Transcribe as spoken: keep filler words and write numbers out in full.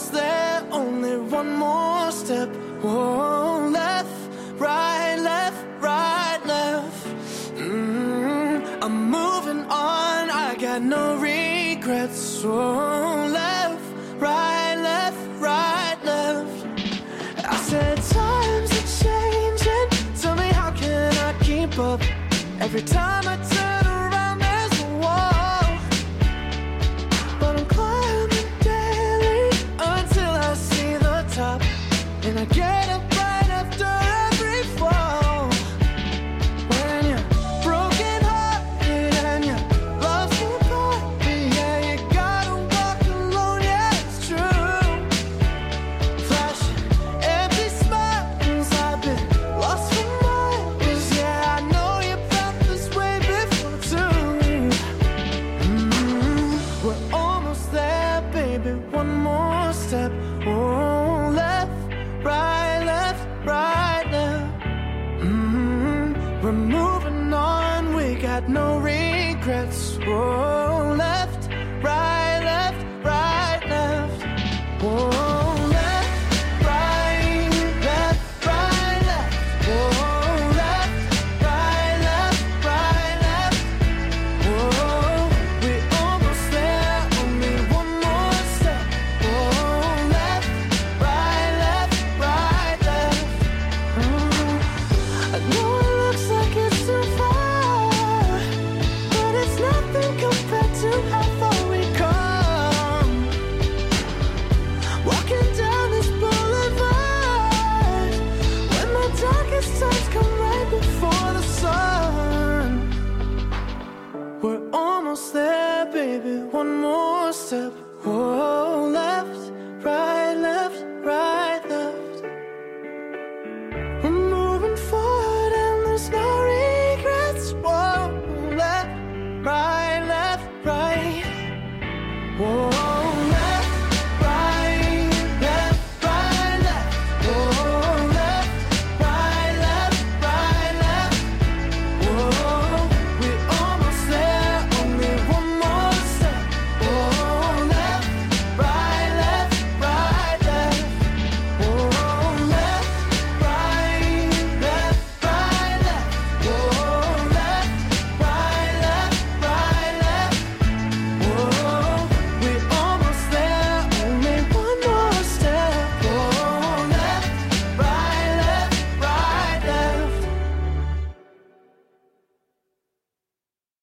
almost there, only one more step. Whoa, left, right, left, right, left. Mm, I'm moving on, I got no regrets. Whoa, left, right, left, right, left. I said times are changing, tell me how can I keep up? Every time I